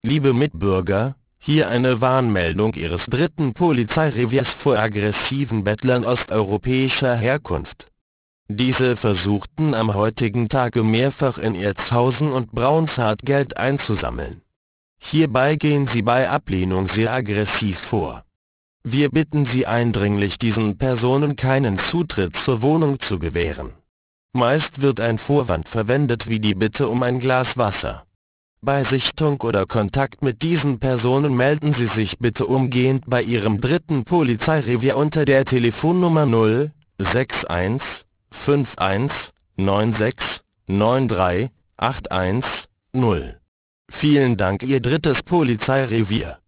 Liebe Mitbürger, hier eine Warnmeldung Ihres dritten Polizeireviers vor aggressiven Bettlern osteuropäischer Herkunft. Diese versuchten am heutigen Tage mehrfach in Erzhausen und Braunshardt Geld einzusammeln. Hierbei gehen sie bei Ablehnung sehr aggressiv vor. Wir bitten Sie eindringlich, diesen Personen keinen Zutritt zur Wohnung zu gewähren. Meist wird ein Vorwand verwendet wie die Bitte um ein Glas Wasser. Bei Sichtung oder Kontakt mit diesen Personen melden Sie sich bitte umgehend bei Ihrem dritten Polizeirevier unter der Telefonnummer 061 51 96 93 81 0. Vielen Dank, Ihr drittes Polizeirevier.